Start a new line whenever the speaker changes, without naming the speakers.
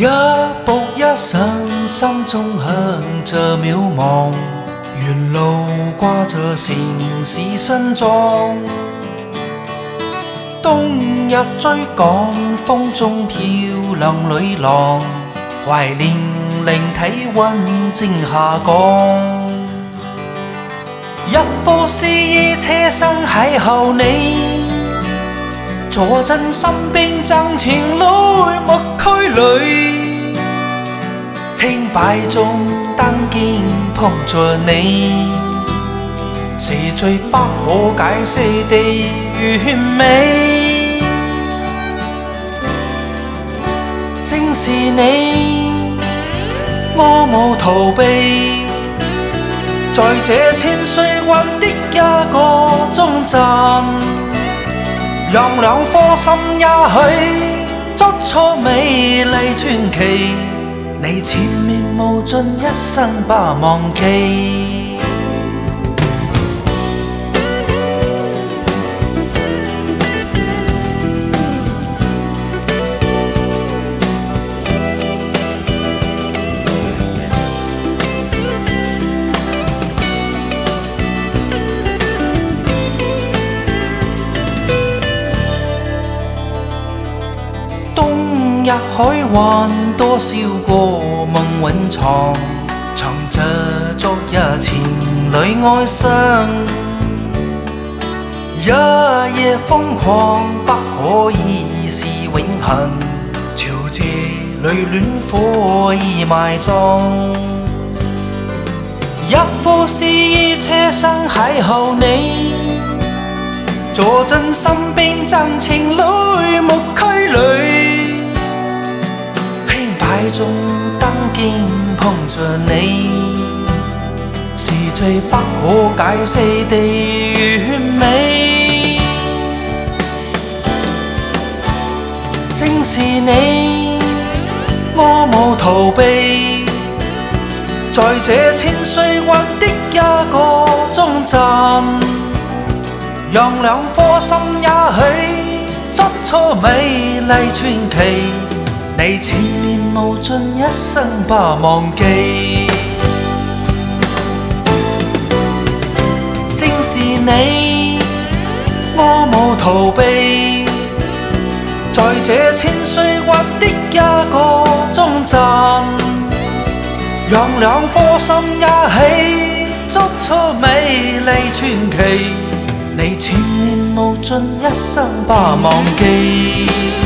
一步一想，心中響着渺茫。沿路掛着城市新裝，冬日追趕，風中漂亮女郎，懷念令體溫正下降。一副詩意車廂邂逅你，坐鎮身邊真情侶默區裏，輕擺中燈肩碰着你，是最不可解釋的完美。正是你，我無逃避，在這千歲運的一個終站，讓兩顆心一起作出美麗傳奇。你前面無盡，一生不忘記。冬日海灣，多少個夢蘊藏，藏着昨日情侶愛生。一夜瘋狂，不可以是永恆，潮這裏戀火已埋葬。一副詩意車廂邂逅你，坐鎮身邊真情侶默區裏，輕擺中燈肩碰着你，是最不可解釋的完美。正是你，我無逃避，在這千歲運的一個終站，讓兩顆心一起作出美麗傳奇。你前面無盡，一生不忘記。正是你，我無逃避，在這千歲運的一個終站，讓兩顆心一起作出美麗傳奇。你前面無盡，一生不忘記。